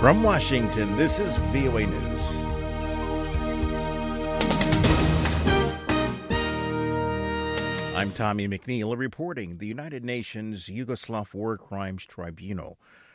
From Washington, this is VOA News. I'm Tommy McNeil reporting. The United Nations Yugoslav War Crimes Tribunal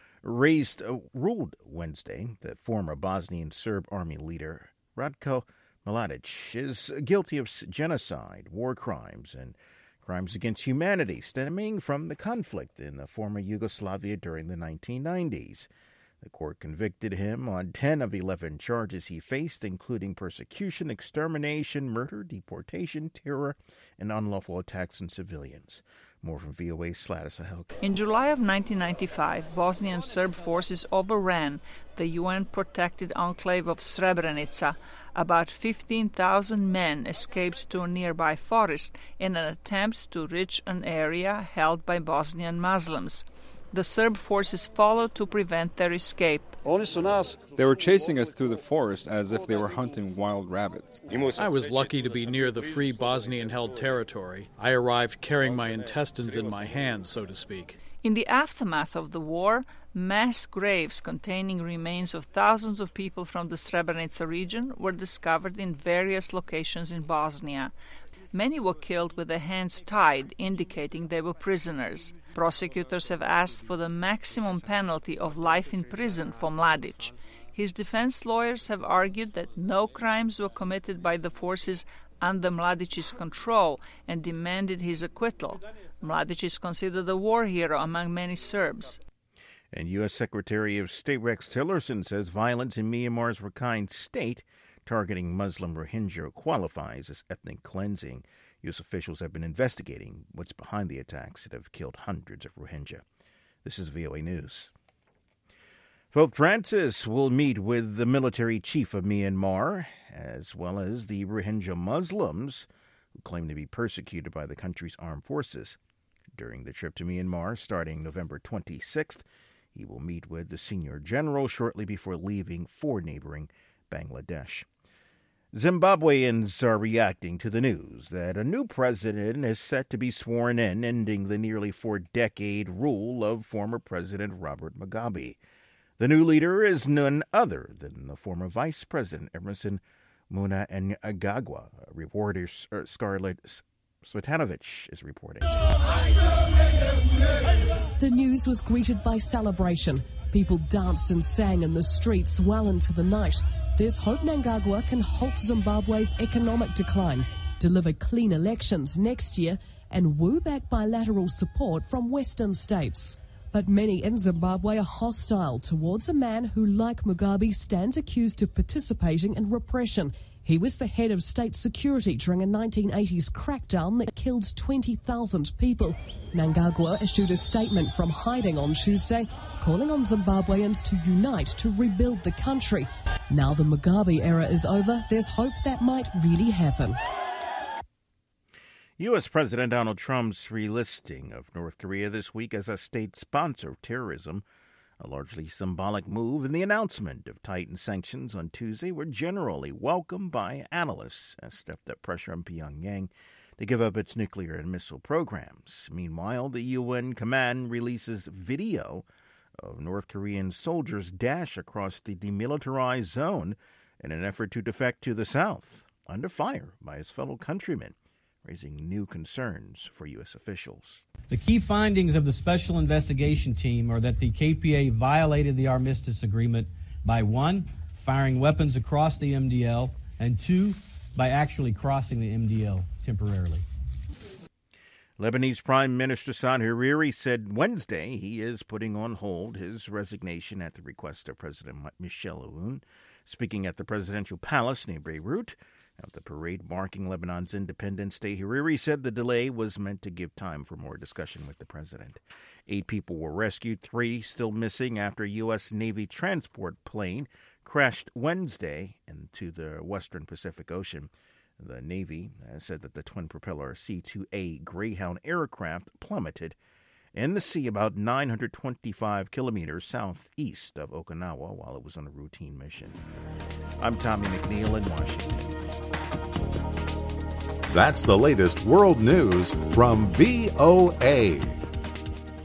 ruled Wednesday that former Bosnian Serb army leader Ratko Mladic is guilty of genocide, war crimes, and crimes against humanity stemming from the conflict in the former Yugoslavia during the 1990s. The court convicted him on 10 of 11 charges he faced, including persecution, extermination, murder, deportation, terror, and unlawful attacks on civilians. More from VOA's Sladis Ahelk. In July of 1995, Bosnian Serb forces overran the UN-protected enclave of Srebrenica. About 15,000 men escaped to a nearby forest in an attempt to reach an area held by Bosnian Muslims. The Serb forces followed to prevent their escape. They were chasing us through the forest as if they were hunting wild rabbits. I was lucky to be near the free Bosnian-held territory. I arrived carrying my intestines in my hands, so to speak. In the aftermath of the war, mass graves containing remains of thousands of people from the Srebrenica region were discovered in various locations in Bosnia. Many were killed with their hands tied, indicating they were prisoners. Prosecutors have asked for the maximum penalty of life in prison for Mladic. His defense lawyers have argued that no crimes were committed by the forces under Mladic's control and demanded his acquittal. Mladic is considered a war hero among many Serbs. And U.S. Secretary of State Rex Tillerson says violence in Myanmar's Rakhine State targeting Muslim Rohingya qualifies as ethnic cleansing. U.S. officials have been investigating what's behind the attacks that have killed hundreds of Rohingya. This is VOA News. Pope Francis will meet with the military chief of Myanmar, as well as the Rohingya Muslims who claim to be persecuted by the country's armed forces. During the trip to Myanmar, starting November 26th, he will meet with the senior general shortly before leaving for neighboring Bangladesh. Zimbabweans are reacting to the news that a new president is set to be sworn in, ending the nearly four-decade rule of former President Robert Mugabe. The new leader is none other than the former Vice President Emerson Mnangagwa. Reporter Scarlett Svetanovich is reporting. The news was greeted by celebration. People danced and sang in the streets well into the night. There's hope Mnangagwa can halt Zimbabwe's economic decline, deliver clean elections next year, and woo back bilateral support from Western states. But many in Zimbabwe are hostile towards a man who, like Mugabe, stands accused of participating in repression. He was the head of state security during a 1980s crackdown that killed 20,000 people. Mnangagwa issued a statement from hiding on Tuesday, calling on Zimbabweans to unite to rebuild the country. Now the Mugabe era is over, there's hope that might really happen. U.S. President Donald Trump's relisting of North Korea this week as a state sponsor of terrorism, a largely symbolic move, and the announcement of tightened sanctions on Tuesday were generally welcomed by analysts as stepped up pressure on Pyongyang to give up its nuclear and missile programs. Meanwhile, the UN command releases video of North Korean soldiers dash across the demilitarized zone in an effort to defect to the south, under fire by his fellow countrymen, raising new concerns for U.S. officials. The key findings of the Special Investigation Team are that the KPA violated the armistice agreement by 1, firing weapons across the MDL, and 2, by actually crossing the MDL temporarily. Lebanese Prime Minister Saad Hariri said Wednesday he is putting on hold his resignation at the request of President Michel Aoun. Speaking at the presidential palace near Beirut, at the parade marking Lebanon's Independence Day, Hariri said the delay was meant to give time for more discussion with the president. 8 people were rescued, 3 still missing after a U.S. Navy transport plane crashed Wednesday into the western Pacific Ocean. The Navy said that the twin-propeller C-2A Greyhound aircraft plummeted in the sea about 925 kilometers southeast of Okinawa while it was on a routine mission. I'm Tommy McNeil in Washington. That's the latest world news from VOA.